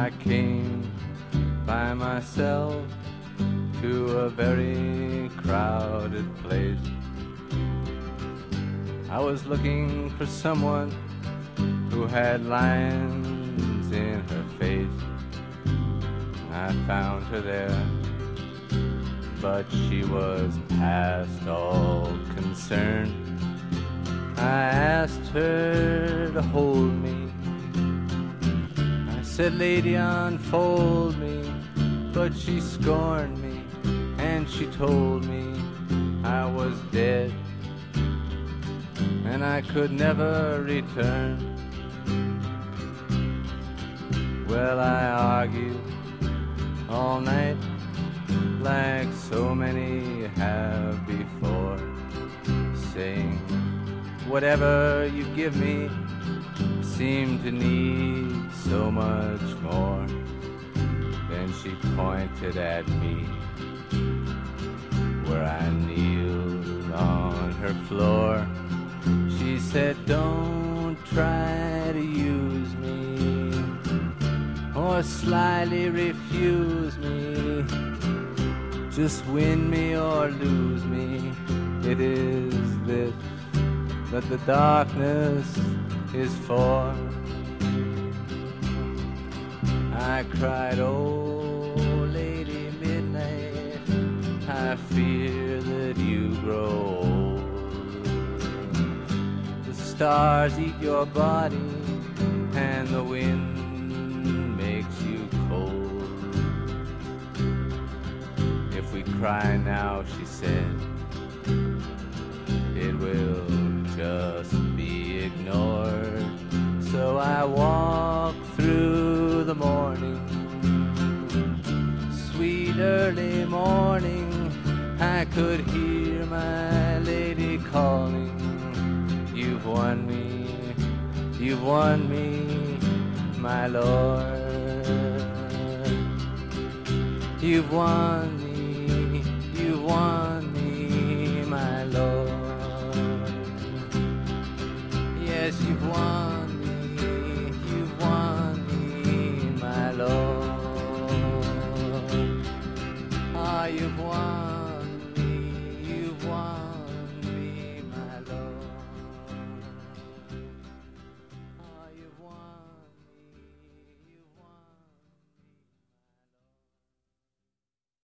I came by myself to a very crowded place. I was looking for someone who had lines in her face. I found her there, but she was past all concern. I asked her to hold me. I said, "Lady, unfold me," but she scorned me, and she told me I was dead, and I could never return. Well, I argued all night like so many have before, saying, whatever you give me seem to need so much more. Then she pointed at me where I kneeled on her floor. She said, "Don't try to use me or slyly refuse me. Just win me or lose me. It is this that the darkness is for." I cried, "Oh, Lady Midnight, I fear that you grow old. The stars eat your body and the wind makes you cold. If we cry now," she said, "it will just be ignored." So I walked through the morning, sweet early morning. I could hear my lady calling, "You've won me, you've won me, my lord. You've won me, you've won me, my lord. Yes, you've won me, you've won me, my lord. Ah, you've won